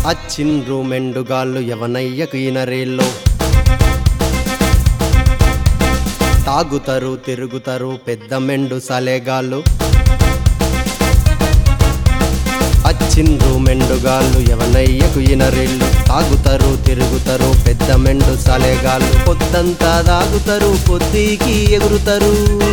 అచ్చిండ్రు మెండుగాళ్ళు ఎవనయ్యకు ఈనరేళ్ళు తాగుతారు తిరుగుతారు పెద్ద మెండు సలేగాళ్ళు అచ్చిండ్రు మెండుగాళ్ళు ఎవనయ్యకు ఈనరేళ్ళు తాగుతారు తిరుగుతారు పెద్ద మెండు సలేగాళ్ళు పొద్దంతా తాగుతారు పొద్దుకి ఎగురుతారు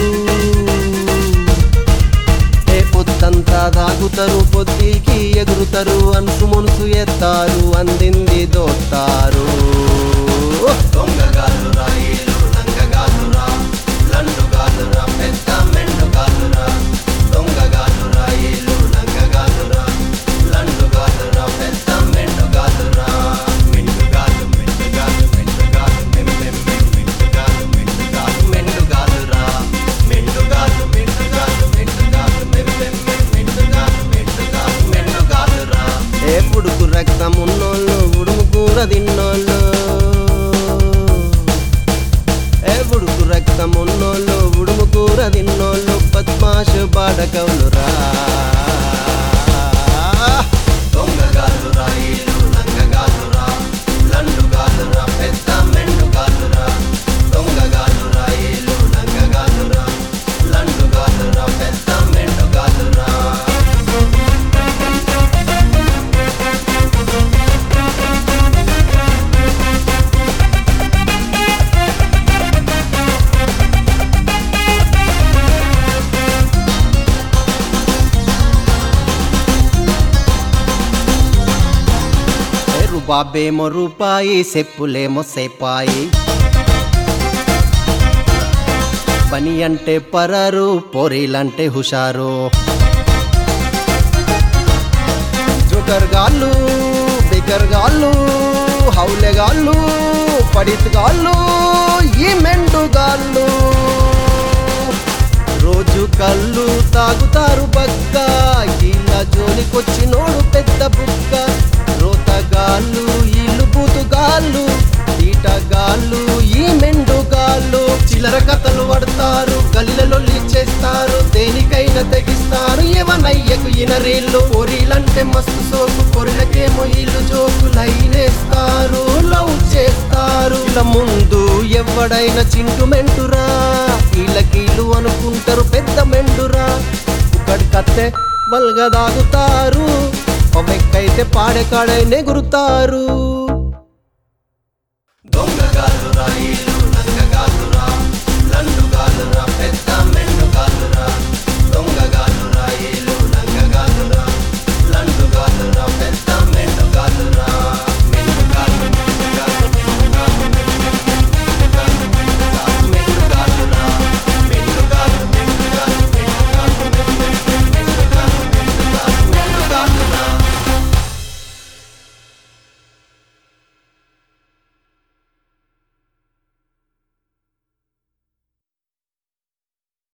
పొద్దంతా తాగుతారు పొద్దుకి ఎగురుతారు అనుసు మునుసు ఎత్తారు అందింది దోస్తారు దొంగగాళ్ళు రాయిలు లంగగాళ్ళురా లండుగాళ్ళురా పెద్ద మెండుగాళ్ళురా దొంగగాళ్ళు రాయిలు లంగగాళ్ళురా లండుగాళ్ళురా పెద్ద మెండుగాళ్ళురా మెండుగాళ్ళు మెండుగాళ్ళు మెండుగాళ్ళు మెండుగాళ్ళు మెండుగాళ్ళు మెండుగాళ్ళురా మెండుగాళ్ళు మెండుగాళ్ళు మెండుగాళ్ళు మెండుగాళ్ళురా ఏ పుడుకు రక్తం ఉన్నోళ్ళు ఉడుము కూర తిన్నోళ్ళు ఏ పుడుకు రక్తం ఉన్నోళ్ళు ఉడుము కూర తిన్నోళ్ళు పద్మాషు బాడకవులురా దొంగగాళ్ళు రాయిలు లంగగాళ్ళురా లండుగాళ్ళురా పెద్ద మెండుగాళ్ళురా దొంగగాళ్ళు రాయిలు లంగగాళ్ళురా లండుగాళ్ళురా పెద్ద మెండుగాళ్ళురా బాబేమో రూపాయి చెప్పులేమో సేపాయి పని అంటే పరారు పోరీలంటే హుషారు జోకర్గాళ్ళు బెకర్గాళ్ళు హౌలెగాళ్ళు పడితగాళ్ళు ఈ మెండుగాళ్ళు రోజు కళ్ళు తాగుతారు బక్క ఇలా జోలికొచ్చినోడు పెద్ద బుక్క రోతగాళ్ళు ఇల్లు బూతుగాళ్ళు ఈటగాళ్ళు ఈ మెండుగాళ్ళు చిల్లర కథలు పడతారు గల్లిలొల్లి చేస్తారు దేనికైనా తెగిస్తారు ఎవనయ్యకు ఇనరేళ్ళు పొరీలంటే మస్తు సోకు పొరిలకేమో ఇల్లు జోకు లైనేస్తారు లవ్ చేస్తారు ఇలా ముందు ఎవడైనా చింటు మెంటురా కీళ్ళకీళ్ళు అనుకుంటారు పెద్ద మెండురా ఒకటి కత్తే వల్గా దాగుతారు ఒమెక్కైతే పాడెకాడై నెగురుతారు దొంగగాళ్ళు రాయిలు